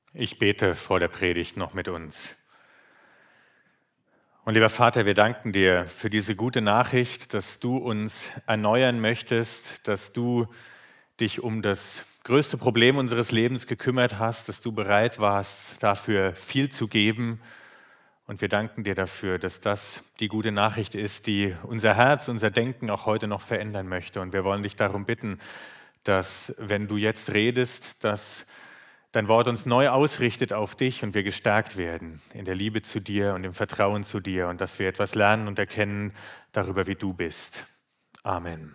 Ich bete vor der Predigt noch mit uns. Und lieber Vater, wir danken dir für diese gute Nachricht, dass du uns erneuern möchtest, dass du dich um das größte Problem unseres Lebens gekümmert hast, dass du bereit warst, dafür viel zu geben. Und wir danken dir dafür, dass das die gute Nachricht ist, die unser Herz, unser Denken auch heute noch verändern möchte. Und wir wollen dich darum bitten, dass, wenn du jetzt redest, dass dein Wort uns neu ausrichtet auf dich und wir gestärkt werden in der Liebe zu dir und im Vertrauen zu dir und dass wir etwas lernen und erkennen darüber, wie du bist. Amen.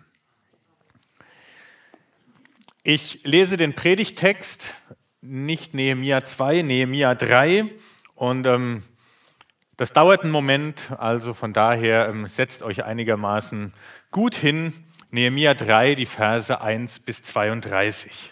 Ich lese den Predigttext, nicht Nehemia 2, Nehemia 3 und das dauert einen Moment, also von daher setzt euch einigermaßen gut hin. Nehemia 3, die Verse 1 bis 32.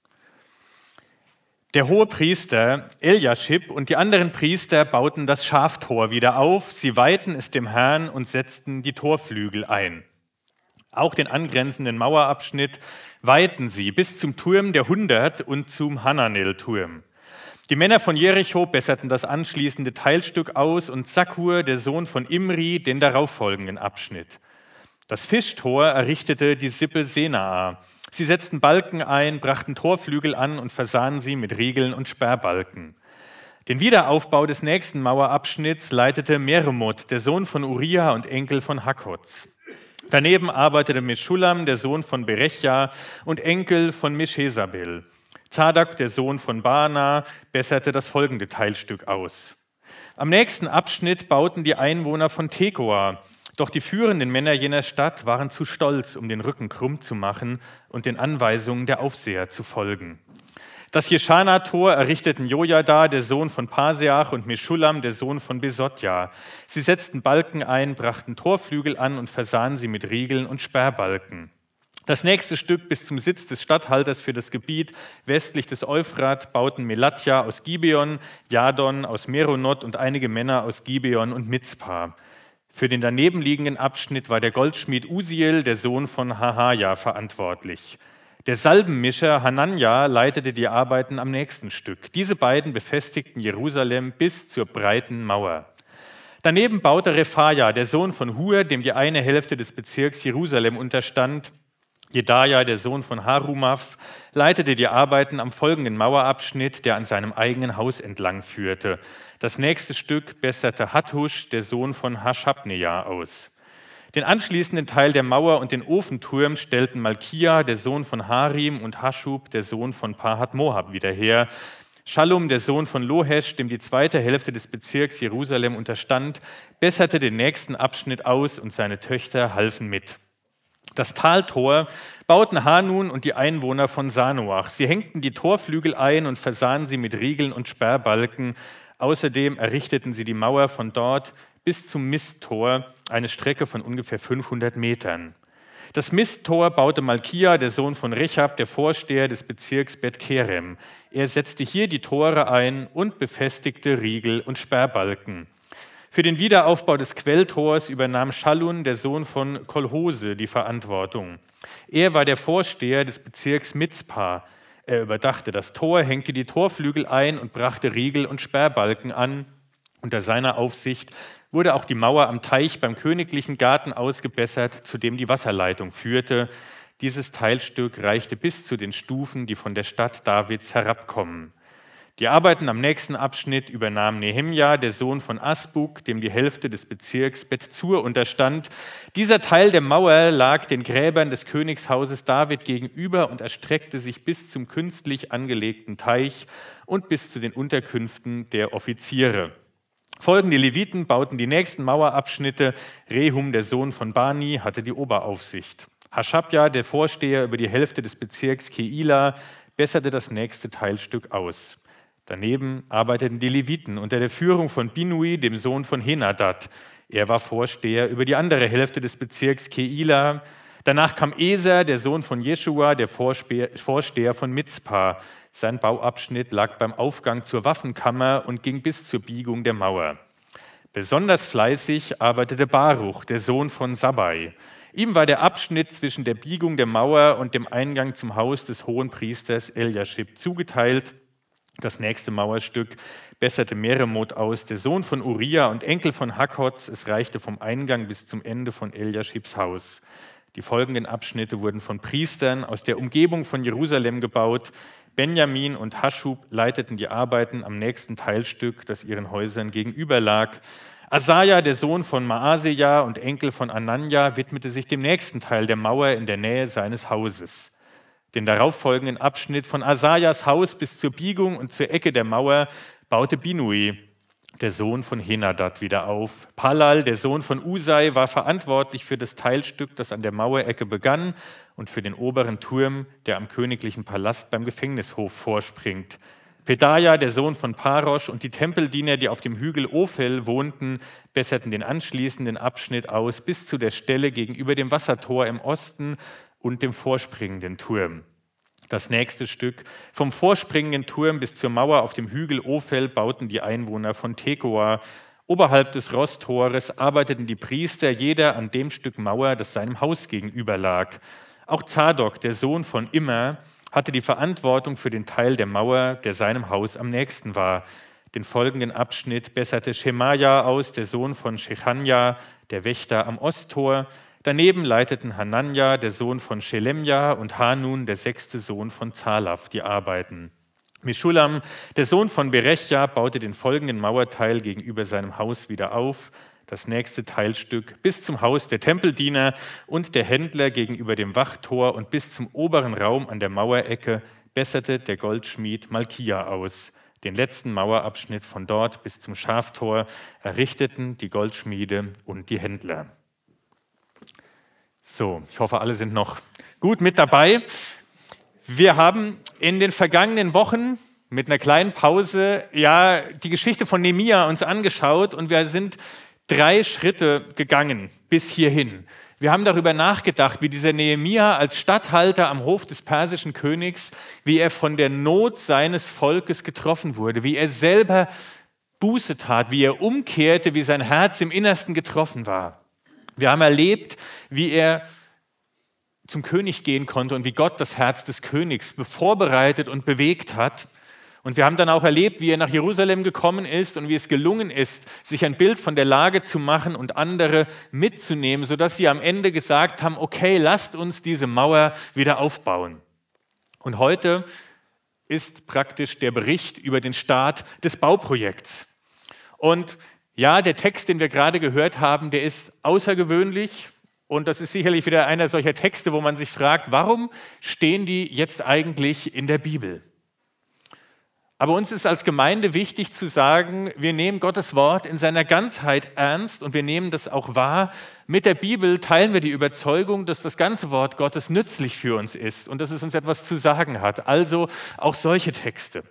Der Hohepriester Eljaschib und die anderen Priester bauten das Schaftor wieder auf, sie weihten es dem Herrn und setzten die Torflügel ein. Auch den angrenzenden Mauerabschnitt weihten sie bis zum Turm der 100 und zum Hananel-Turm. Die Männer von Jericho besserten das anschließende Teilstück aus und Zakkur, der Sohn von Imri, den darauffolgenden Abschnitt. Das Fischtor errichtete die Sippe Senaa. Sie setzten Balken ein, brachten Torflügel an und versahen sie mit Riegeln und Sperrbalken. Den Wiederaufbau des nächsten Mauerabschnitts leitete Meremot, der Sohn von Uriah und Enkel von Hakkoz. Daneben arbeitete Meschulam, der Sohn von Berechja und Enkel von Meschesabel. Zadak, der Sohn von Baana, besserte das folgende Teilstück aus. Am nächsten Abschnitt bauten die Einwohner von Tekoa. Doch die führenden Männer jener Stadt waren zu stolz, um den Rücken krumm zu machen und den Anweisungen der Aufseher zu folgen. Das Jeschana-Tor errichteten Jojada, der Sohn von Paseach, und Meschulam, der Sohn von Besotja. Sie setzten Balken ein, brachten Torflügel an und versahen sie mit Riegeln und Sperrbalken. Das nächste Stück bis zum Sitz des Statthalters für das Gebiet westlich des Euphrat bauten Melatja aus Gibeon, Jadon aus Meronot und einige Männer aus Gibeon und Mizpah. Für den danebenliegenden Abschnitt war der Goldschmied Usiel, der Sohn von Hahaja, verantwortlich. Der Salbenmischer Hananja leitete die Arbeiten am nächsten Stück. Diese beiden befestigten Jerusalem bis zur breiten Mauer. Daneben baute Rephaja, der Sohn von Hur, dem die eine Hälfte des Bezirks Jerusalem unterstand. Jedaja, der Sohn von Harumaph, leitete die Arbeiten am folgenden Mauerabschnitt, der an seinem eigenen Haus entlang führte. Das nächste Stück besserte Hattusch, der Sohn von Haschabneja, aus. Den anschließenden Teil der Mauer und den Ofenturm stellten Malkia, der Sohn von Harim, und Haschub, der Sohn von Pahat Moab, wieder her. Schallum, der Sohn von Lohesch, dem die zweite Hälfte des Bezirks Jerusalem unterstand, besserte den nächsten Abschnitt aus und seine Töchter halfen mit. Das Taltor bauten Hanun und die Einwohner von Sanoach. Sie hängten die Torflügel ein und versahen sie mit Riegeln und Sperrbalken. Außerdem errichteten sie die Mauer von dort bis zum Misttor, eine Strecke von ungefähr 500 Metern. Das Misttor baute Malkia, der Sohn von Rechab, der Vorsteher des Bezirks Bet-Kerem. Er setzte hier die Tore ein und befestigte Riegel und Sperrbalken. Für den Wiederaufbau des Quelltors übernahm Schallun, der Sohn von Kolhose, die Verantwortung. Er war der Vorsteher des Bezirks Mizpah. Er überdachte das Tor, hängte die Torflügel ein und brachte Riegel und Sperrbalken an. Unter seiner Aufsicht wurde auch die Mauer am Teich beim königlichen Garten ausgebessert, zu dem die Wasserleitung führte. Dieses Teilstück reichte bis zu den Stufen, die von der Stadt Davids herabkommen. Die Arbeiten am nächsten Abschnitt übernahm Nehemja, der Sohn von Asbuk, dem die Hälfte des Bezirks Bet-Zur unterstand. Dieser Teil der Mauer lag den Gräbern des Königshauses David gegenüber und erstreckte sich bis zum künstlich angelegten Teich und bis zu den Unterkünften der Offiziere. Folgende Leviten bauten die nächsten Mauerabschnitte. Rehum, der Sohn von Bani, hatte die Oberaufsicht. Haschabja, der Vorsteher über die Hälfte des Bezirks Keila, besserte das nächste Teilstück aus. Daneben arbeiteten die Leviten unter der Führung von Binui, dem Sohn von Henadad. Er war Vorsteher über die andere Hälfte des Bezirks Keila. Danach kam Eser, der Sohn von Jeschua, der Vorsteher von Mizpah. Sein Bauabschnitt lag beim Aufgang zur Waffenkammer und ging bis zur Biegung der Mauer. Besonders fleißig arbeitete Baruch, der Sohn von Sabbai. Ihm war der Abschnitt zwischen der Biegung der Mauer und dem Eingang zum Haus des Hohenpriesters Eljaschib zugeteilt. Das nächste Mauerstück besserte Meremot aus, der Sohn von Uriah und Enkel von Hakkoz. Es reichte vom Eingang bis zum Ende von Eliaschibs Haus. Die folgenden Abschnitte wurden von Priestern aus der Umgebung von Jerusalem gebaut. Benjamin und Haschub leiteten die Arbeiten am nächsten Teilstück, das ihren Häusern gegenüber lag. Asaja, der Sohn von Maaseja und Enkel von Ananja, widmete sich dem nächsten Teil der Mauer in der Nähe seines Hauses. Den darauffolgenden Abschnitt von Asajas Haus bis zur Biegung und zur Ecke der Mauer baute Binui, der Sohn von Henadad, wieder auf. Palal, der Sohn von Usai, war verantwortlich für das Teilstück, das an der Mauerecke begann, und für den oberen Turm, der am königlichen Palast beim Gefängnishof vorspringt. Pedaja, der Sohn von Parosch, und die Tempeldiener, die auf dem Hügel Ophel wohnten, besserten den anschließenden Abschnitt aus bis zu der Stelle gegenüber dem Wassertor im Osten und dem vorspringenden Turm. Das nächste Stück, vom vorspringenden Turm bis zur Mauer auf dem Hügel Ophel, bauten die Einwohner von Tekoa. Oberhalb des Rosttores arbeiteten die Priester, jeder an dem Stück Mauer, das seinem Haus gegenüber lag. Auch Zadok, der Sohn von Immer, hatte die Verantwortung für den Teil der Mauer, der seinem Haus am nächsten war. Den folgenden Abschnitt besserte Schemaja aus, der Sohn von Shechanja, der Wächter am Osttor. Daneben leiteten Hananja, der Sohn von Schelemja, und Hanun, der 6. Sohn von Zalaf, die Arbeiten. Meschulam, der Sohn von Berechja, baute den folgenden Mauerteil gegenüber seinem Haus wieder auf. Das nächste Teilstück bis zum Haus der Tempeldiener und der Händler gegenüber dem Wachtor und bis zum oberen Raum an der Mauerecke besserte der Goldschmied Malkia aus. Den letzten Mauerabschnitt von dort bis zum Schaftor errichteten die Goldschmiede und die Händler. So, ich hoffe, alle sind noch gut mit dabei. Wir haben in den vergangenen Wochen mit einer kleinen Pause die Geschichte von Nehemia uns angeschaut und wir sind 3 Schritte gegangen bis hierhin. Wir haben darüber nachgedacht, wie dieser Nehemia als Statthalter am Hof des persischen Königs, wie er von der Not seines Volkes getroffen wurde, wie er selber Buße tat, wie er umkehrte, wie sein Herz im Innersten getroffen war. Wir haben erlebt, wie er zum König gehen konnte und wie Gott das Herz des Königs vorbereitet und bewegt hat. Und wir haben dann auch erlebt, wie er nach Jerusalem gekommen ist und wie es gelungen ist, sich ein Bild von der Lage zu machen und andere mitzunehmen, sodass sie am Ende gesagt haben, okay, lasst uns diese Mauer wieder aufbauen. Und heute ist praktisch der Bericht über den Start des Bauprojekts. Und ja, der Text, den wir gerade gehört haben, der ist außergewöhnlich und das ist sicherlich wieder einer solcher Texte, wo man sich fragt, warum stehen die jetzt eigentlich in der Bibel? Aber uns ist als Gemeinde wichtig zu sagen, wir nehmen Gottes Wort in seiner Ganzheit ernst und wir nehmen das auch wahr. Mit der Bibel teilen wir die Überzeugung, dass das ganze Wort Gottes nützlich für uns ist und dass es uns etwas zu sagen hat. Also auch solche Texte.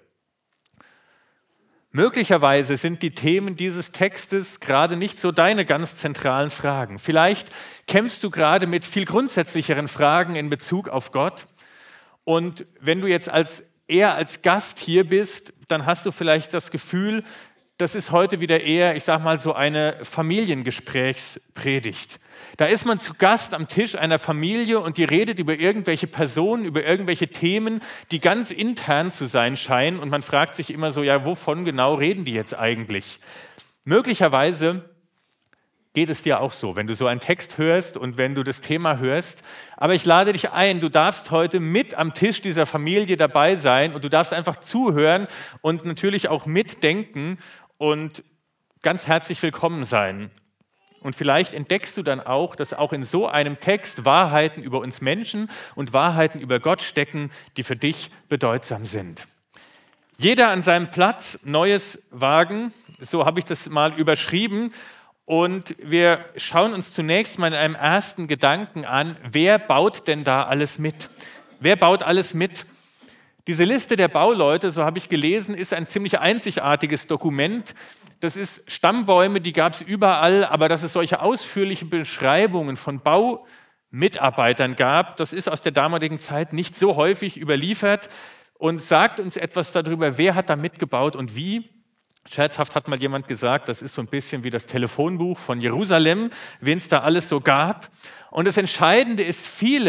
Möglicherweise sind die Themen dieses Textes gerade nicht so deine ganz zentralen Fragen. Vielleicht kämpfst du gerade mit viel grundsätzlicheren Fragen in Bezug auf Gott. Und wenn du jetzt eher als Gast hier bist, dann hast du vielleicht das Gefühl, das ist heute wieder eher, ich sage mal, so eine Familiengesprächspredigt. Da ist man zu Gast am Tisch einer Familie und die redet über irgendwelche Personen, über irgendwelche Themen, die ganz intern zu sein scheinen. Und man fragt sich immer so, ja, wovon genau reden die jetzt eigentlich? Möglicherweise geht es dir auch so, wenn du so einen Text hörst und wenn du das Thema hörst. Aber ich lade dich ein, du darfst heute mit am Tisch dieser Familie dabei sein und du darfst einfach zuhören und natürlich auch mitdenken und ganz herzlich willkommen sein. Und vielleicht entdeckst du dann auch, dass auch in so einem Text Wahrheiten über uns Menschen und Wahrheiten über Gott stecken, die für dich bedeutsam sind. Jeder an seinem Platz, Neues wagen, so habe ich das mal überschrieben. Und wir schauen uns zunächst mal in einem ersten Gedanken an, wer baut denn da alles mit? Wer baut alles mit? Diese Liste der Bauleute, so habe ich gelesen, ist ein ziemlich einzigartiges Dokument. Das ist Stammbäume, die gab es überall, aber dass es solche ausführliche Beschreibungen von Baumitarbeitern gab, das ist aus der damaligen Zeit nicht so häufig überliefert und sagt uns etwas darüber, wer hat da mitgebaut und wie. Scherzhaft hat mal jemand gesagt, das ist so ein bisschen wie das Telefonbuch von Jerusalem, wen es da alles so gab. Und das Entscheidende ist, viele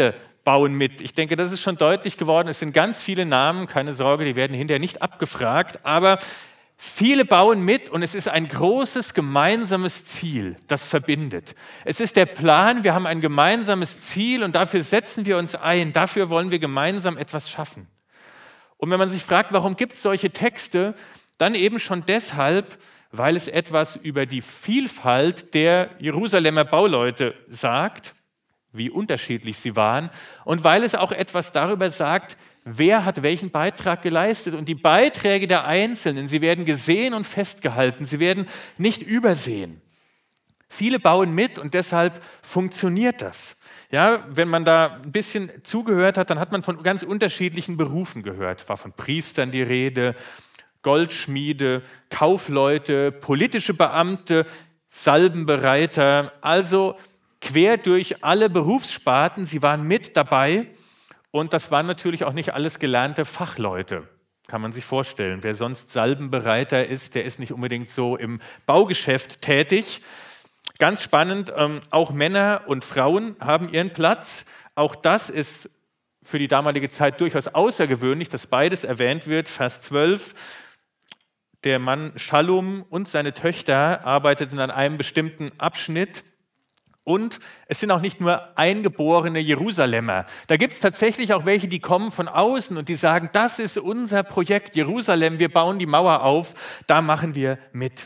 bauen mit. Ich denke, das ist schon deutlich geworden. Es sind ganz viele Namen, keine Sorge, die werden hinterher nicht abgefragt, aber viele bauen mit und es ist ein großes gemeinsames Ziel, das verbindet. Es ist der Plan, wir haben ein gemeinsames Ziel und dafür setzen wir uns ein, dafür wollen wir gemeinsam etwas schaffen. Und wenn man sich fragt, warum gibt es solche Texte, dann eben schon deshalb, weil es etwas über die Vielfalt der Jerusalemer Bauleute sagt, wie unterschiedlich sie waren, und weil es auch etwas darüber sagt, wer hat welchen Beitrag geleistet. Und die Beiträge der Einzelnen, sie werden gesehen und festgehalten, sie werden nicht übersehen. Viele bauen mit und deshalb funktioniert das. Ja, wenn man da ein bisschen zugehört hat, dann hat man von ganz unterschiedlichen Berufen gehört. War von Priestern die Rede, Goldschmiede, Kaufleute, politische Beamte, Salbenbereiter, also quer durch alle Berufssparten, sie waren mit dabei und das waren natürlich auch nicht alles gelernte Fachleute, kann man sich vorstellen. Wer sonst Salbenbereiter ist, der ist nicht unbedingt so im Baugeschäft tätig. Ganz spannend, auch Männer und Frauen haben ihren Platz. Auch das ist für die damalige Zeit durchaus außergewöhnlich, dass beides erwähnt wird. Vers 12, der Mann Schallum und seine Töchter arbeiteten an einem bestimmten Abschnitt. Und es sind auch nicht nur eingeborene Jerusalemer. Da gibt es tatsächlich auch welche, die kommen von außen und die sagen, das ist unser Projekt Jerusalem, wir bauen die Mauer auf, da machen wir mit.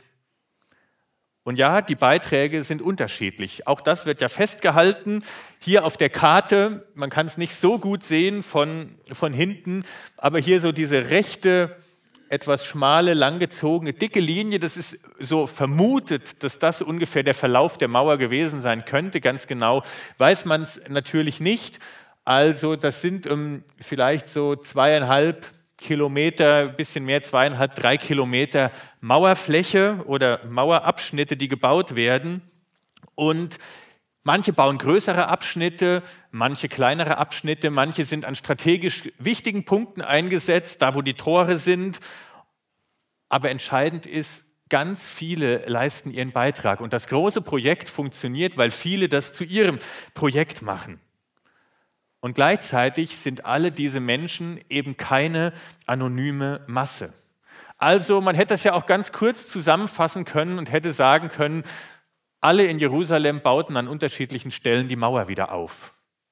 Und ja, die Beiträge sind unterschiedlich. Auch das wird ja festgehalten. Hier auf der Karte, man kann es nicht so gut sehen von hinten, aber hier so diese rechte, etwas schmale, langgezogene, dicke Linie, das ist so vermutet, dass das ungefähr der Verlauf der Mauer gewesen sein könnte. Ganz genau weiß man es natürlich nicht. Also das sind vielleicht so 2,5 Kilometer, ein bisschen mehr, 2,5, 3 Kilometer Mauerfläche oder Mauerabschnitte, die gebaut werden. Und manche bauen größere Abschnitte, manche kleinere Abschnitte, manche sind an strategisch wichtigen Punkten eingesetzt, da wo die Tore sind. Aber entscheidend ist, ganz viele leisten ihren Beitrag. Und das große Projekt funktioniert, weil viele das zu ihrem Projekt machen. Und gleichzeitig sind alle diese Menschen eben keine anonyme Masse. Also man hätte es ja auch ganz kurz zusammenfassen können und hätte sagen können, alle in Jerusalem bauten an unterschiedlichen Stellen die Mauer wieder auf.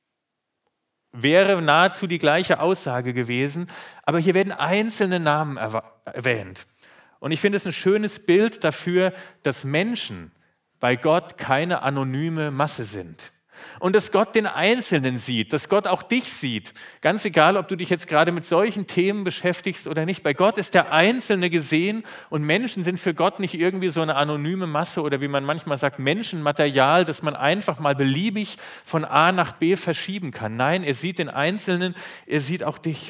Wäre nahezu die gleiche Aussage gewesen, aber hier werden einzelne Namen erwähnt. Und ich finde es ein schönes Bild dafür, dass Menschen bei Gott keine anonyme Masse sind. Und dass Gott den Einzelnen sieht, dass Gott auch dich sieht. Ganz egal, ob du dich jetzt gerade mit solchen Themen beschäftigst oder nicht. Bei Gott ist der Einzelne gesehen und Menschen sind für Gott nicht irgendwie so eine anonyme Masse oder wie man manchmal sagt, Menschenmaterial, das man einfach mal beliebig von A nach B verschieben kann. Nein, er sieht den Einzelnen, er sieht auch dich.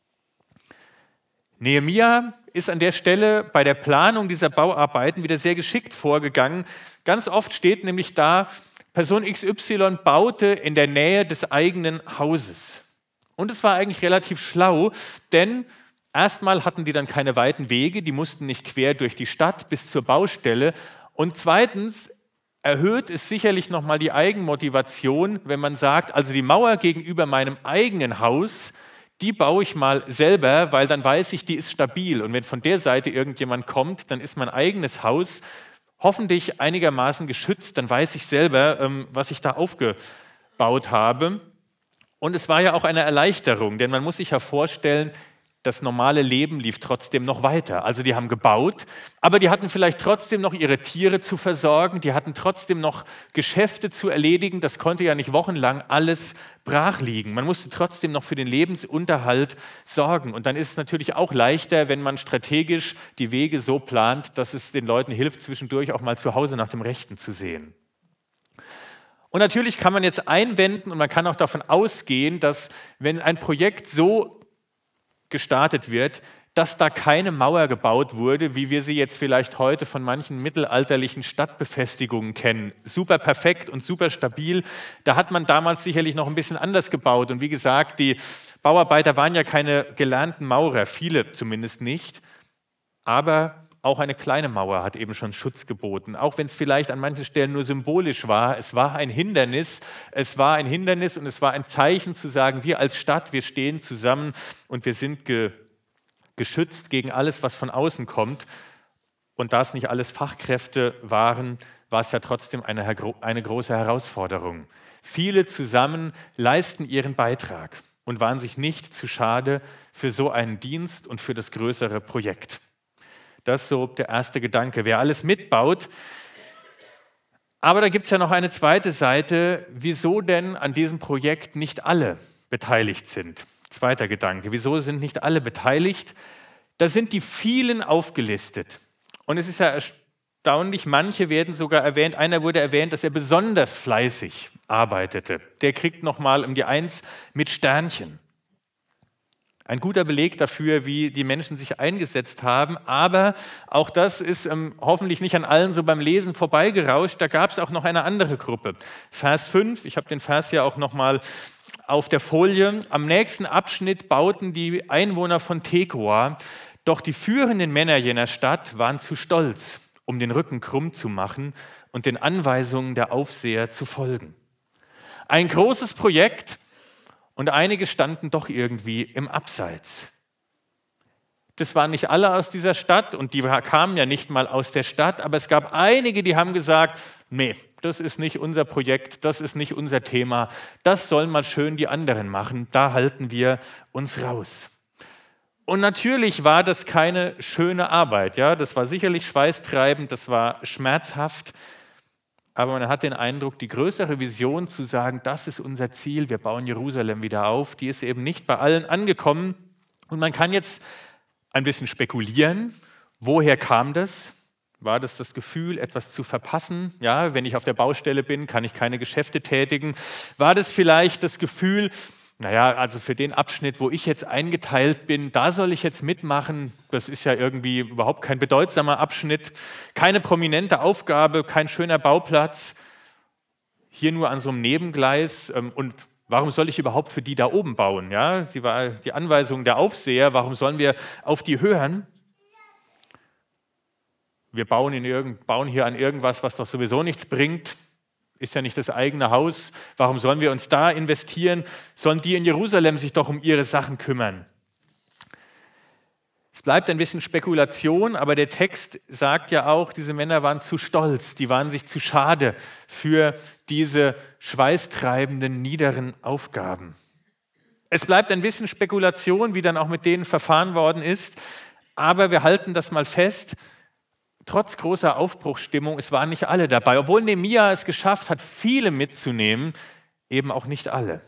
Nehemia ist an der Stelle bei der Planung dieser Bauarbeiten wieder sehr geschickt vorgegangen. Ganz oft steht nämlich da, Person XY baute in der Nähe des eigenen Hauses. Und es war eigentlich relativ schlau, denn erstmal hatten die dann keine weiten Wege, die mussten nicht quer durch die Stadt bis zur Baustelle. Und zweitens erhöht es sicherlich nochmal die Eigenmotivation, wenn man sagt, also die Mauer gegenüber meinem eigenen Haus, die baue ich mal selber, weil dann weiß ich, die ist stabil. Und wenn von der Seite irgendjemand kommt, dann ist mein eigenes Haus hoffentlich einigermaßen geschützt, dann weiß ich selber, was ich da aufgebaut habe. Und es war ja auch eine Erleichterung, denn man muss sich ja vorstellen, das normale Leben lief trotzdem noch weiter. Also die haben gebaut, aber die hatten vielleicht trotzdem noch ihre Tiere zu versorgen, die hatten trotzdem noch Geschäfte zu erledigen. Das konnte ja nicht wochenlang alles brach liegen. Man musste trotzdem noch für den Lebensunterhalt sorgen. Und dann ist es natürlich auch leichter, wenn man strategisch die Wege so plant, dass es den Leuten hilft, zwischendurch auch mal zu Hause nach dem Rechten zu sehen. Und natürlich kann man jetzt einwenden und man kann auch davon ausgehen, dass wenn ein Projekt so gestartet wird, dass da keine Mauer gebaut wurde, wie wir sie jetzt vielleicht heute von manchen mittelalterlichen Stadtbefestigungen kennen. Super perfekt und super stabil. Da hat man damals sicherlich noch ein bisschen anders gebaut. Und wie gesagt, die Bauarbeiter waren ja keine gelernten Maurer, viele zumindest nicht. Aber auch eine kleine Mauer hat eben schon Schutz geboten. Auch wenn es vielleicht an manchen Stellen nur symbolisch war, es war ein Hindernis. Es war ein Hindernis und es war ein Zeichen zu sagen, wir als Stadt, wir stehen zusammen und wir sind geschützt gegen alles, was von außen kommt. Und da es nicht alles Fachkräfte waren, war es ja trotzdem eine große Herausforderung. Viele zusammen leisten ihren Beitrag und waren sich nicht zu schade für so einen Dienst und für das größere Projekt. Das ist so der erste Gedanke, wer alles mitbaut. Aber da gibt es ja noch eine zweite Seite, wieso denn an diesem Projekt nicht alle beteiligt sind. Zweiter Gedanke, wieso sind nicht alle beteiligt? Da sind die vielen aufgelistet. Und es ist ja erstaunlich, manche werden sogar erwähnt. Einer wurde erwähnt, dass er besonders fleißig arbeitete. Der kriegt nochmal um die 1 mit Sternchen. Ein guter Beleg dafür, wie die Menschen sich eingesetzt haben. Aber auch das ist hoffentlich nicht an allen so beim Lesen vorbeigerauscht. Da gab es auch noch eine andere Gruppe. Vers 5, ich habe den Vers ja auch nochmal auf der Folie. Am nächsten Abschnitt bauten die Einwohner von Tekoa, doch die führenden Männer jener Stadt waren zu stolz, um den Rücken krumm zu machen und den Anweisungen der Aufseher zu folgen. Ein großes Projekt und einige standen doch irgendwie im Abseits. Das waren nicht alle aus dieser Stadt und die kamen ja nicht mal aus der Stadt, aber es gab einige, die haben gesagt, nee, das ist nicht unser Projekt, das ist nicht unser Thema, das sollen mal schön die anderen machen, da halten wir uns raus. Und natürlich war das keine schöne Arbeit, ja? Das war sicherlich schweißtreibend, das war schmerzhaft, aber man hat den Eindruck, die größere Vision zu sagen, das ist unser Ziel, wir bauen Jerusalem wieder auf, die ist eben nicht bei allen angekommen. Und man kann jetzt ein bisschen spekulieren, woher kam das? War das Gefühl, etwas zu verpassen? Ja, wenn ich auf der Baustelle bin, kann ich keine Geschäfte tätigen. War das vielleicht das Gefühl, naja, also für den Abschnitt, wo ich jetzt eingeteilt bin, da soll ich jetzt mitmachen. Das ist ja irgendwie überhaupt kein bedeutsamer Abschnitt, keine prominente Aufgabe, kein schöner Bauplatz. Hier nur an so einem Nebengleis. Und warum soll ich überhaupt für die da oben bauen? Ja, sie war die Anweisung der Aufseher. Warum sollen wir auf die hören? Wir bauen hier an irgendwas, was doch sowieso nichts bringt. Ist ja nicht das eigene Haus. Warum sollen wir uns da investieren? Sollen die in Jerusalem sich doch um ihre Sachen kümmern? Es bleibt ein bisschen Spekulation, aber der Text sagt ja auch, diese Männer waren zu stolz, die waren sich zu schade für diese schweißtreibenden, niederen Aufgaben. Es bleibt ein bisschen Spekulation, wie dann auch mit denen verfahren worden ist, aber wir halten das mal fest. Trotz großer Aufbruchsstimmung, es waren nicht alle dabei. Obwohl Nehemia es geschafft hat, viele mitzunehmen, eben auch nicht alle.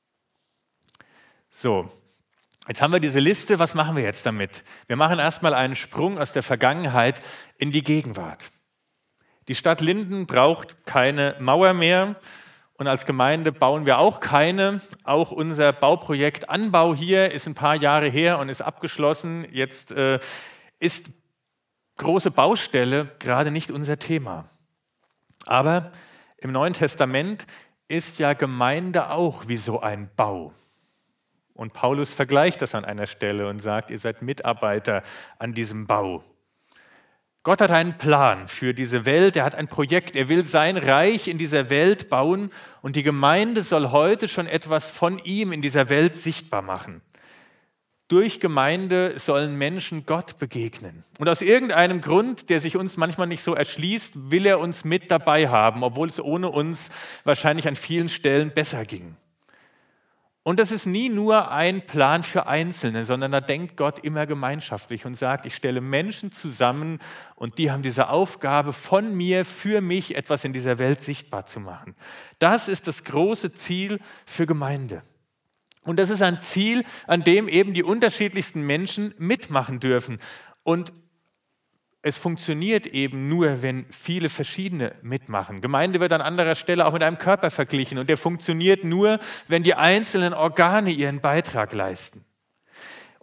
So, jetzt haben wir diese Liste, was machen wir jetzt damit? Wir machen erstmal einen Sprung aus der Vergangenheit in die Gegenwart. Die Stadt Linden braucht keine Mauer mehr und als Gemeinde bauen wir auch keine. Auch unser Bauprojekt Anbau hier ist ein paar Jahre her und ist abgeschlossen. Jetzt ist große Baustelle gerade nicht unser Thema. Aber im Neuen Testament ist ja Gemeinde auch wie so ein Bau. Und Paulus vergleicht das an einer Stelle und sagt, ihr seid Mitarbeiter an diesem Bau. Gott hat einen Plan für diese Welt, er hat ein Projekt, er will sein Reich in dieser Welt bauen und die Gemeinde soll heute schon etwas von ihm in dieser Welt sichtbar machen. Durch Gemeinde sollen Menschen Gott begegnen. Und aus irgendeinem Grund, der sich uns manchmal nicht so erschließt, will er uns mit dabei haben, obwohl es ohne uns wahrscheinlich an vielen Stellen besser ging. Und das ist nie nur ein Plan für Einzelne, sondern da denkt Gott immer gemeinschaftlich und sagt, ich stelle Menschen zusammen und die haben diese Aufgabe von mir, für mich etwas in dieser Welt sichtbar zu machen. Das ist das große Ziel für Gemeinde. Und das ist ein Ziel, an dem eben die unterschiedlichsten Menschen mitmachen dürfen. Und es funktioniert eben nur, wenn viele verschiedene mitmachen. Gemeinde wird an anderer Stelle auch mit einem Körper verglichen und der funktioniert nur, wenn die einzelnen Organe ihren Beitrag leisten.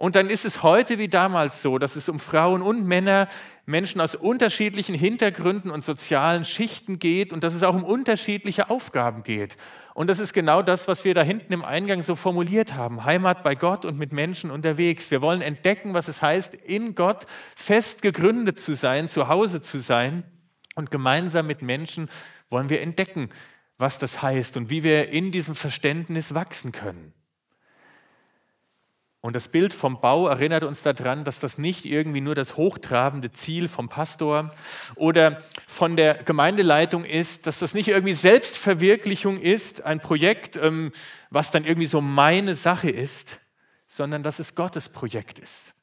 Und dann ist es heute wie damals so, dass es um Frauen und Männer, Menschen aus unterschiedlichen Hintergründen und sozialen Schichten geht und dass es auch um unterschiedliche Aufgaben geht. Und das ist genau das, was wir da hinten im Eingang so formuliert haben. Heimat bei Gott und mit Menschen unterwegs. Wir wollen entdecken, was es heißt, in Gott fest gegründet zu sein, zu Hause zu sein. Und gemeinsam mit Menschen wollen wir entdecken, was das heißt und wie wir in diesem Verständnis wachsen können. Und das Bild vom Bau erinnert uns daran, dass das nicht irgendwie nur das hochtrabende Ziel vom Pastor oder von der Gemeindeleitung ist, dass das nicht irgendwie Selbstverwirklichung ist, ein Projekt, was dann irgendwie so meine Sache ist, sondern dass es Gottes Projekt ist.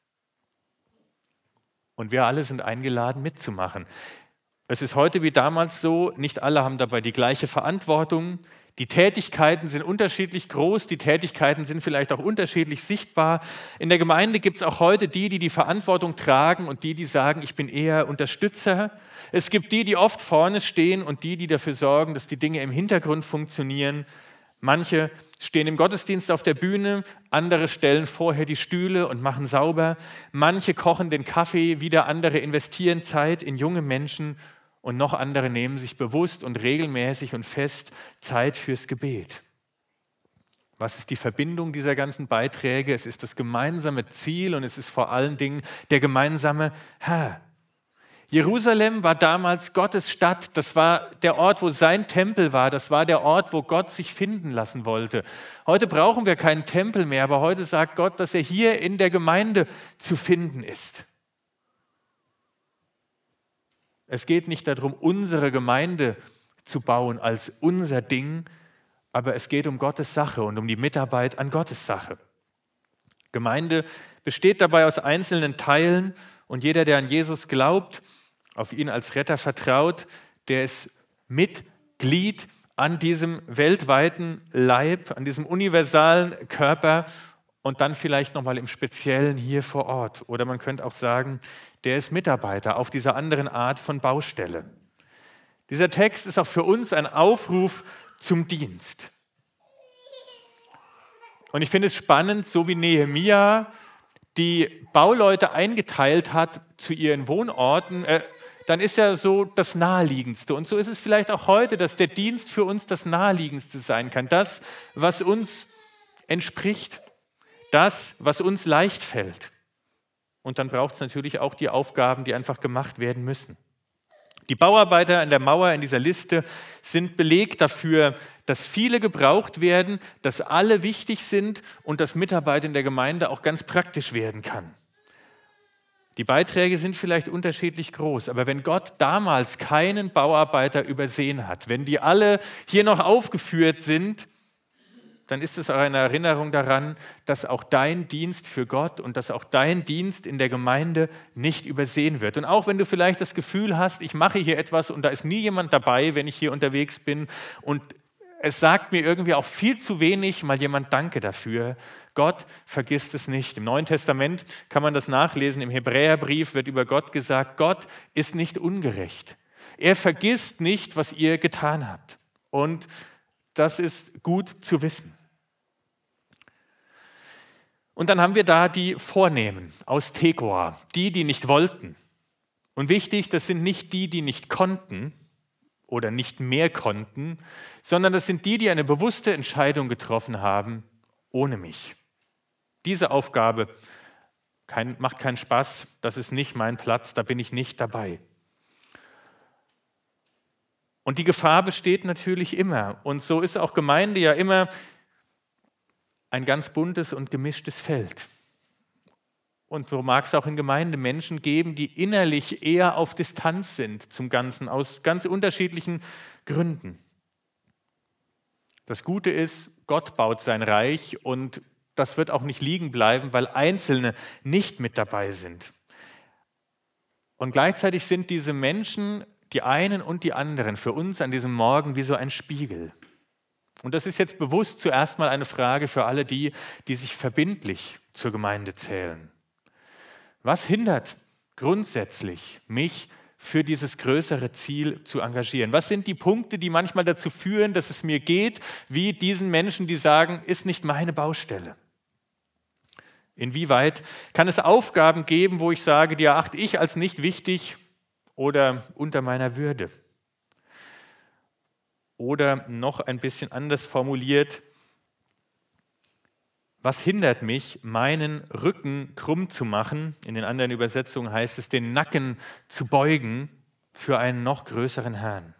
Und wir alle sind eingeladen, mitzumachen. Es ist heute wie damals so, nicht alle haben dabei die gleiche Verantwortung. Die Tätigkeiten sind unterschiedlich groß, die Tätigkeiten sind vielleicht auch unterschiedlich sichtbar. In der Gemeinde gibt es auch heute die Verantwortung tragen und die sagen, ich bin eher Unterstützer. Es gibt die oft vorne stehen und die dafür sorgen, dass die Dinge im Hintergrund funktionieren. Manche stehen im Gottesdienst auf der Bühne, andere stellen vorher die Stühle und machen sauber. Manche kochen den Kaffee, wieder andere investieren Zeit in junge Menschen. Und noch andere nehmen sich bewusst und regelmäßig und fest Zeit fürs Gebet. Was ist die Verbindung dieser ganzen Beiträge? Es ist das gemeinsame Ziel und es ist vor allen Dingen der gemeinsame Herr. Jerusalem war damals Gottes Stadt. Das war der Ort, wo sein Tempel war. Das war der Ort, wo Gott sich finden lassen wollte. Heute brauchen wir keinen Tempel mehr, aber heute sagt Gott, dass er hier in der Gemeinde zu finden ist. Es geht nicht darum, unsere Gemeinde zu bauen als unser Ding, aber es geht um Gottes Sache und um die Mitarbeit an Gottes Sache. Gemeinde besteht dabei aus einzelnen Teilen und jeder, der an Jesus glaubt, auf ihn als Retter vertraut, der ist Mitglied an diesem weltweiten Leib, an diesem universalen Körper und dann vielleicht nochmal im Speziellen hier vor Ort. Oder man könnte auch sagen, der ist Mitarbeiter auf dieser anderen Art von Baustelle. Dieser Text ist auch für uns ein Aufruf zum Dienst. Und ich finde es spannend, so wie Nehemia die Bauleute eingeteilt hat zu ihren Wohnorten, dann ist ja so das Naheliegendste. Und so ist es vielleicht auch heute, dass der Dienst für uns das Naheliegendste sein kann. Das, was uns entspricht, das, was uns leicht fällt. Und dann braucht es natürlich auch die Aufgaben, die einfach gemacht werden müssen. Die Bauarbeiter an der Mauer in dieser Liste sind Beleg dafür, dass viele gebraucht werden, dass alle wichtig sind und dass Mitarbeit in der Gemeinde auch ganz praktisch werden kann. Die Beiträge sind vielleicht unterschiedlich groß, aber wenn Gott damals keinen Bauarbeiter übersehen hat, wenn die alle hier noch aufgeführt sind, dann ist es auch eine Erinnerung daran, dass auch dein Dienst für Gott und dass auch dein Dienst in der Gemeinde nicht übersehen wird. Und auch wenn du vielleicht das Gefühl hast, ich mache hier etwas und da ist nie jemand dabei, wenn ich hier unterwegs bin und es sagt mir irgendwie auch viel zu wenig, mal jemand Danke dafür. Gott vergisst es nicht. Im Neuen Testament kann man das nachlesen, im Hebräerbrief wird über Gott gesagt, Gott ist nicht ungerecht. Er vergisst nicht, was ihr getan habt. Und das ist gut zu wissen. Und dann haben wir da die Vornehmen aus Tekoa, die nicht wollten. Und wichtig, das sind nicht die nicht konnten oder nicht mehr konnten, sondern das sind die eine bewusste Entscheidung getroffen haben, ohne mich. Diese Aufgabe macht keinen Spaß, das ist nicht mein Platz, da bin ich nicht dabei. Und die Gefahr besteht natürlich immer. Und so ist auch Gemeinde ja immer ein ganz buntes und gemischtes Feld. Und so mag es auch in Gemeinde Menschen geben, die innerlich eher auf Distanz sind zum Ganzen, aus ganz unterschiedlichen Gründen. Das Gute ist, Gott baut sein Reich und das wird auch nicht liegen bleiben, weil Einzelne nicht mit dabei sind. Und gleichzeitig sind diese Menschen, die einen und die anderen, für uns an diesem Morgen wie so ein Spiegel. Und das ist jetzt bewusst zuerst mal eine Frage für alle die sich verbindlich zur Gemeinde zählen. Was hindert grundsätzlich mich, für dieses größere Ziel zu engagieren? Was sind die Punkte, die manchmal dazu führen, dass es mir geht, wie diesen Menschen, die sagen, ist nicht meine Baustelle? Inwieweit kann es Aufgaben geben, wo ich sage, die erachte ich als nicht wichtig oder unter meiner Würde? Oder noch ein bisschen anders formuliert, was hindert mich, meinen Rücken krumm zu machen? In den anderen Übersetzungen heißt es, den Nacken zu beugen für einen noch größeren Herrn.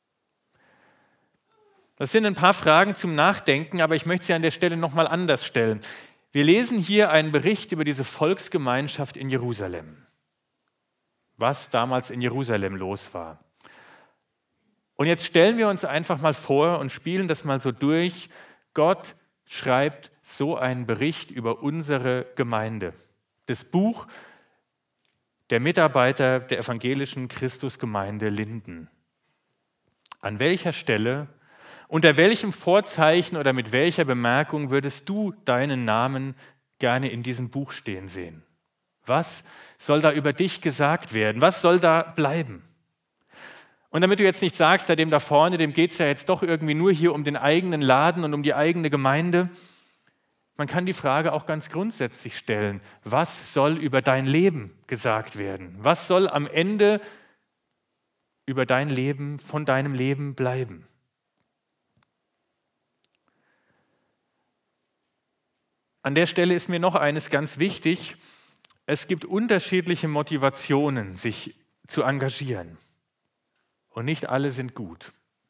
Das sind ein paar Fragen zum Nachdenken, aber ich möchte sie an der Stelle nochmal anders stellen. Wir lesen hier einen Bericht über diese Volksgemeinschaft in Jerusalem, was damals in Jerusalem los war. Und jetzt stellen wir uns einfach mal vor und spielen das mal so durch. Gott schreibt so einen Bericht über unsere Gemeinde. Das Buch der Mitarbeiter der evangelischen Christusgemeinde Linden. An welcher Stelle, unter welchem Vorzeichen oder mit welcher Bemerkung würdest du deinen Namen gerne in diesem Buch stehen sehen? Was soll da über dich gesagt werden? Was soll da bleiben? Und damit du jetzt nicht sagst, dem da vorne, dem geht es ja jetzt doch irgendwie nur hier um den eigenen Laden und um die eigene Gemeinde, man kann die Frage auch ganz grundsätzlich stellen, was soll über dein Leben gesagt werden? Was soll am Ende über dein Leben, von deinem Leben bleiben? An der Stelle ist mir noch eines ganz wichtig. Es gibt unterschiedliche Motivationen, sich zu engagieren. Und nicht alle sind gut.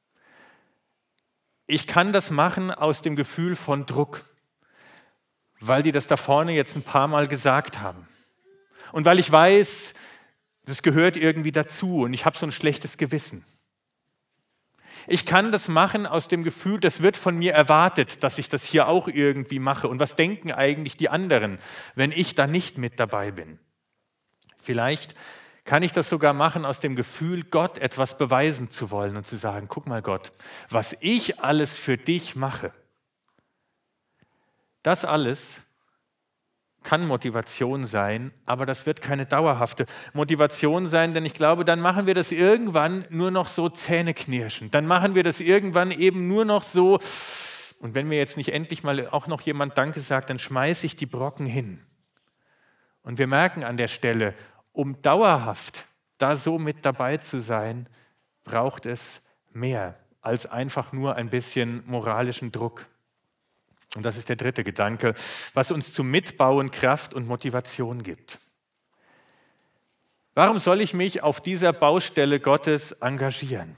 Ich kann das machen aus dem Gefühl von Druck, weil die das da vorne jetzt ein paar Mal gesagt haben. Und weil ich weiß, das gehört irgendwie dazu und ich habe so ein schlechtes Gewissen. Ich kann das machen aus dem Gefühl, das wird von mir erwartet, dass ich das hier auch irgendwie mache. Und was denken eigentlich die anderen, wenn ich da nicht mit dabei bin? Vielleicht kann ich das sogar machen aus dem Gefühl, Gott etwas beweisen zu wollen und zu sagen, guck mal Gott, was ich alles für dich mache. Das alles kann Motivation sein, aber das wird keine dauerhafte Motivation sein, denn ich glaube, dann machen wir das irgendwann nur noch so zähneknirschend. Dann machen wir das irgendwann eben nur noch so, und wenn mir jetzt nicht endlich mal auch noch jemand Danke sagt, dann schmeiße ich die Brocken hin. Und wir merken an der Stelle, um dauerhaft da so mit dabei zu sein, braucht es mehr als einfach nur ein bisschen moralischen Druck. Und das ist der dritte Gedanke, was uns zum Mitbauen Kraft und Motivation gibt. Warum soll ich mich auf dieser Baustelle Gottes engagieren?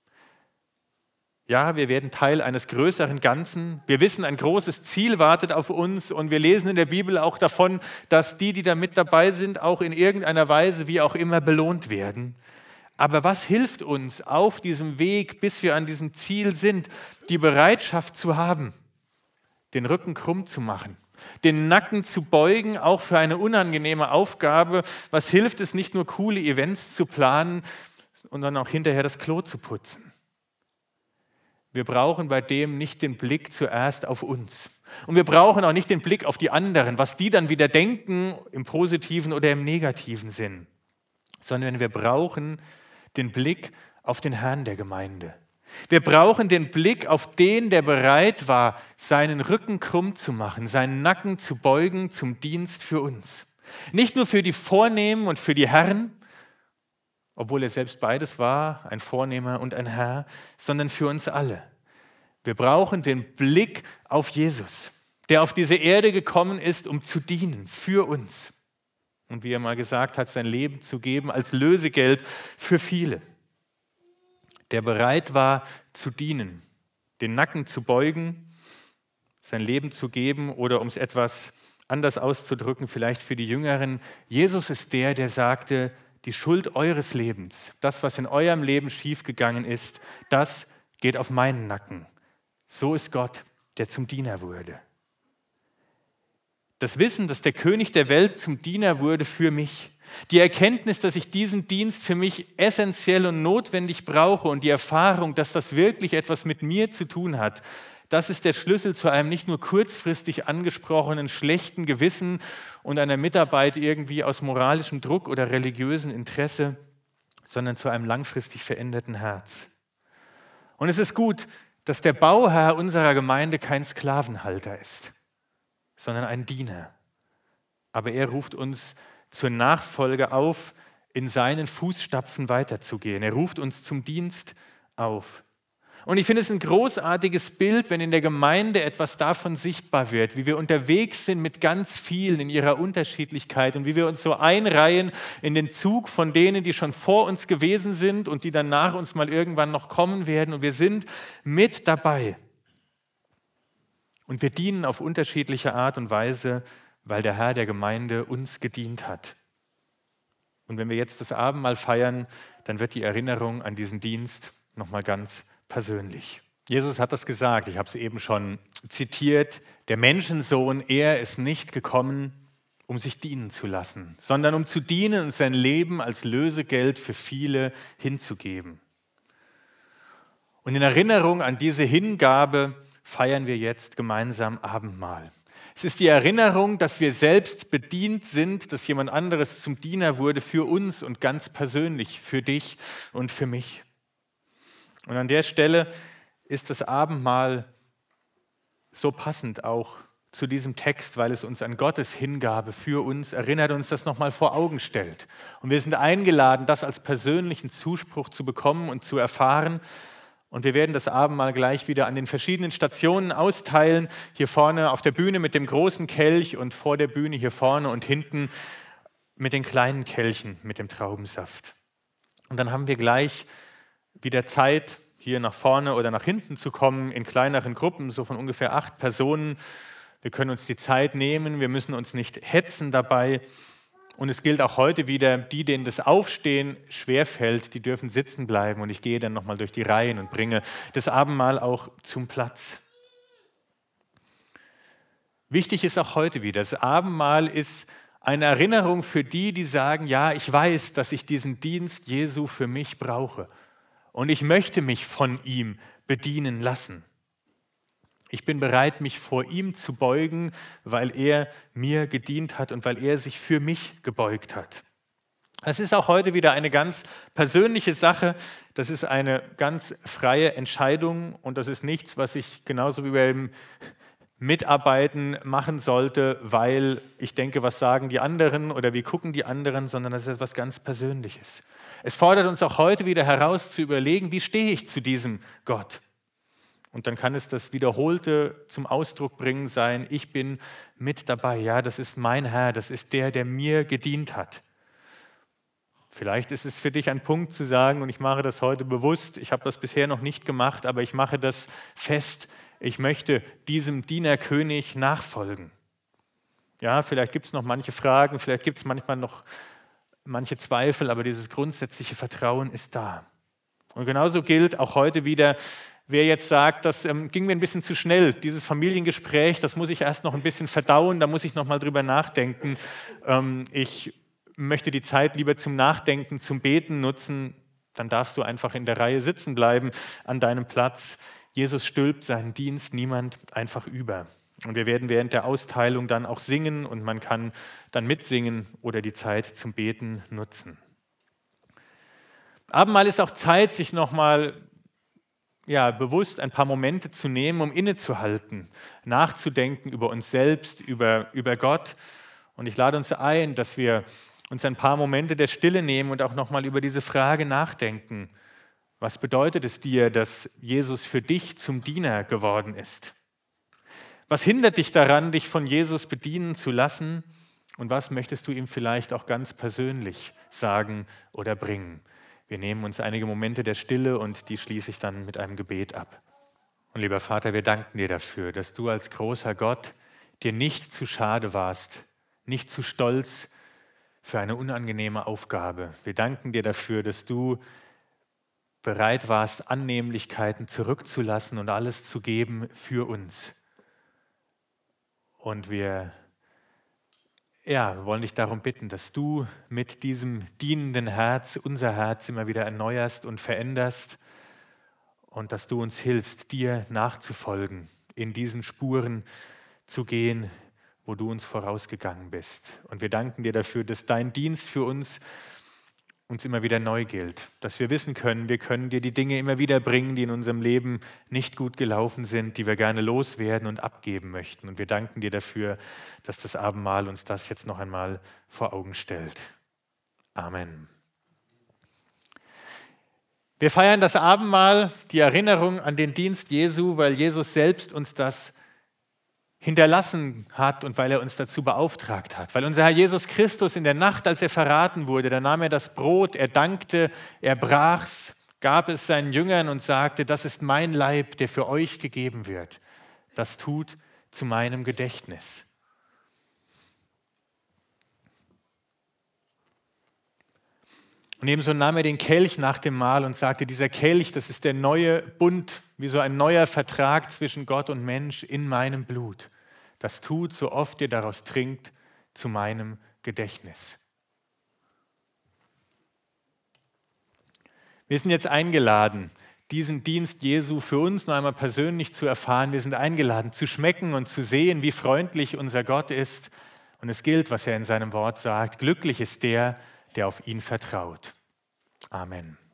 Ja, wir werden Teil eines größeren Ganzen. Wir wissen, ein großes Ziel wartet auf uns und wir lesen in der Bibel auch davon, dass die da mit dabei sind, auch in irgendeiner Weise, wie auch immer, belohnt werden. Aber was hilft uns auf diesem Weg, bis wir an diesem Ziel sind, die Bereitschaft zu haben, den Rücken krumm zu machen, den Nacken zu beugen, auch für eine unangenehme Aufgabe? Was hilft es, nicht nur coole Events zu planen, sondern auch hinterher das Klo zu putzen? Wir brauchen bei dem nicht den Blick zuerst auf uns. Und wir brauchen auch nicht den Blick auf die anderen, was die dann wieder denken, im positiven oder im negativen Sinn, sondern wir brauchen den Blick auf den Herrn der Gemeinde. Wir brauchen den Blick auf den, der bereit war, seinen Rücken krumm zu machen, seinen Nacken zu beugen zum Dienst für uns. Nicht nur für die Vornehmen und für die Herren, obwohl er selbst beides war, ein Vornehmer und ein Herr, sondern für uns alle. Wir brauchen den Blick auf Jesus, der auf diese Erde gekommen ist, um zu dienen, für uns. Und wie er mal gesagt hat, sein Leben zu geben als Lösegeld für viele. Der bereit war zu dienen, den Nacken zu beugen, sein Leben zu geben oder um es etwas anders auszudrücken, vielleicht für die Jüngeren, Jesus ist der, der sagte, die Schuld eures Lebens, das, was in eurem Leben schiefgegangen ist, das geht auf meinen Nacken. So ist Gott, der zum Diener wurde. Das Wissen, dass der König der Welt zum Diener wurde für mich, die Erkenntnis, dass ich diesen Dienst für mich essentiell und notwendig brauche und die Erfahrung, dass das wirklich etwas mit mir zu tun hat, das ist der Schlüssel zu einem nicht nur kurzfristig angesprochenen schlechten Gewissen und einer Mitarbeit irgendwie aus moralischem Druck oder religiösem Interesse, sondern zu einem langfristig veränderten Herz. Und es ist gut, dass der Bauherr unserer Gemeinde kein Sklavenhalter ist, sondern ein Diener. aber er ruft uns zur Nachfolge auf, in seinen Fußstapfen weiterzugehen. Er ruft uns zum Dienst auf. Und ich finde es ein großartiges Bild, wenn in der Gemeinde etwas davon sichtbar wird, wie wir unterwegs sind mit ganz vielen in ihrer Unterschiedlichkeit und wie wir uns so einreihen in den Zug von denen, die schon vor uns gewesen sind und die dann nach uns mal irgendwann noch kommen werden. Und wir sind mit dabei. Und wir dienen auf unterschiedliche Art und Weise, weil der Herr der Gemeinde uns gedient hat. Und wenn wir jetzt das Abendmahl feiern, dann wird die Erinnerung an diesen Dienst nochmal ganz persönlich. Jesus hat das gesagt, ich habe es eben schon zitiert, der Menschensohn, er ist nicht gekommen, um sich dienen zu lassen, sondern um zu dienen und sein Leben als Lösegeld für viele hinzugeben. Und in Erinnerung an diese Hingabe feiern wir jetzt gemeinsam Abendmahl. Es ist die Erinnerung, dass wir selbst bedient sind, dass jemand anderes zum Diener wurde für uns und ganz persönlich für dich und für mich. Und an der Stelle ist das Abendmahl so passend auch zu diesem Text, weil es uns an Gottes Hingabe für uns erinnert, uns das nochmal vor Augen stellt. Und wir sind eingeladen, das als persönlichen Zuspruch zu bekommen und zu erfahren. Und wir werden das Abendmahl gleich wieder an den verschiedenen Stationen austeilen. Hier vorne auf der Bühne mit dem großen Kelch und vor der Bühne hier vorne und hinten mit den kleinen Kelchen mit dem Traubensaft. Und dann haben wir gleich wieder Zeit, hier nach vorne oder nach hinten zu kommen, in kleineren Gruppen, so von ungefähr 8 Personen. Wir können uns die Zeit nehmen, wir müssen uns nicht hetzen dabei. Und es gilt auch heute wieder, die, denen das Aufstehen schwerfällt, die dürfen sitzen bleiben. Und ich gehe dann nochmal durch die Reihen und bringe das Abendmahl auch zum Platz. Wichtig ist auch heute wieder, das Abendmahl ist eine Erinnerung für die, die sagen, ja, ich weiß, dass ich diesen Dienst Jesu für mich brauche. Und ich möchte mich von ihm bedienen lassen. Ich bin bereit, mich vor ihm zu beugen, weil er mir gedient hat und weil er sich für mich gebeugt hat. Das ist auch heute wieder eine ganz persönliche Sache. Das ist eine ganz freie Entscheidung und das ist nichts, was ich genauso wie beim Mitarbeiten machen sollte, weil ich denke, was sagen die anderen oder wie gucken die anderen, sondern das ist etwas ganz Persönliches. Es fordert uns auch heute wieder heraus zu überlegen, wie stehe ich zu diesem Gott? Und dann kann es das Wiederholte zum Ausdruck bringen sein, ich bin mit dabei, ja, das ist mein Herr, das ist der, der mir gedient hat. Vielleicht ist es für dich ein Punkt zu sagen, und ich mache das heute bewusst, ich habe das bisher noch nicht gemacht, aber ich mache das fest, ich möchte diesem Dienerkönig nachfolgen. Ja, vielleicht gibt es noch manche Fragen, vielleicht gibt es manchmal noch manche Zweifel, aber dieses grundsätzliche Vertrauen ist da. Und genauso gilt auch heute wieder, wer jetzt sagt, das ging mir ein bisschen zu schnell, dieses Familiengespräch, das muss ich erst noch ein bisschen verdauen, da muss ich noch mal drüber nachdenken. Ich möchte die Zeit lieber zum Nachdenken, zum Beten nutzen, dann darfst du einfach in der Reihe sitzen bleiben an deinem Platz. Jesus stülpt seinen Dienst niemand einfach über. Und wir werden während der Austeilung dann auch singen und man kann dann mitsingen oder die Zeit zum Beten nutzen. Abendmahl ist auch Zeit, sich nochmal bewusst ein paar Momente zu nehmen, um innezuhalten, nachzudenken über uns selbst, über Gott. Und ich lade uns ein, dass wir uns ein paar Momente der Stille nehmen und auch nochmal über diese Frage nachdenken. Was bedeutet es dir, dass Jesus für dich zum Diener geworden ist? Was hindert dich daran, dich von Jesus bedienen zu lassen? Und was möchtest du ihm vielleicht auch ganz persönlich sagen oder bringen? Wir nehmen uns einige Momente der Stille und die schließe ich dann mit einem Gebet ab. Und lieber Vater, wir danken dir dafür, dass du als großer Gott dir nicht zu schade warst, nicht zu stolz für eine unangenehme Aufgabe. Wir danken dir dafür, dass du bereit warst, Annehmlichkeiten zurückzulassen und alles zu geben für uns. Und wir wollen dich darum bitten, dass du mit diesem dienenden Herz unser Herz immer wieder erneuerst und veränderst und dass du uns hilfst, dir nachzufolgen, in diesen Spuren zu gehen, wo du uns vorausgegangen bist. Und wir danken dir dafür, dass dein Dienst für uns uns immer wieder neu gilt. Dass wir wissen können, wir können dir die Dinge immer wieder bringen, die in unserem Leben nicht gut gelaufen sind, die wir gerne loswerden und abgeben möchten. Und wir danken dir dafür, dass das Abendmahl uns das jetzt noch einmal vor Augen stellt. Amen. Wir feiern das Abendmahl, die Erinnerung an den Dienst Jesu, weil Jesus selbst uns das hinterlassen hat und weil er uns dazu beauftragt hat. Weil unser Herr Jesus Christus in der Nacht, als er verraten wurde, da nahm er das Brot, er dankte, er brach's, gab es seinen Jüngern und sagte, das ist mein Leib, der für euch gegeben wird. Das tut zu meinem Gedächtnis. Und ebenso nahm er den Kelch nach dem Mahl und sagte, dieser Kelch, das ist der neue Bund, wie so ein neuer Vertrag zwischen Gott und Mensch in meinem Blut. Das tut, so oft ihr daraus trinkt, zu meinem Gedächtnis. Wir sind jetzt eingeladen, diesen Dienst Jesu für uns noch einmal persönlich zu erfahren. Wir sind eingeladen, zu schmecken und zu sehen, wie freundlich unser Gott ist. Und es gilt, was er in seinem Wort sagt, glücklich ist der, der auf ihn vertraut. Amen.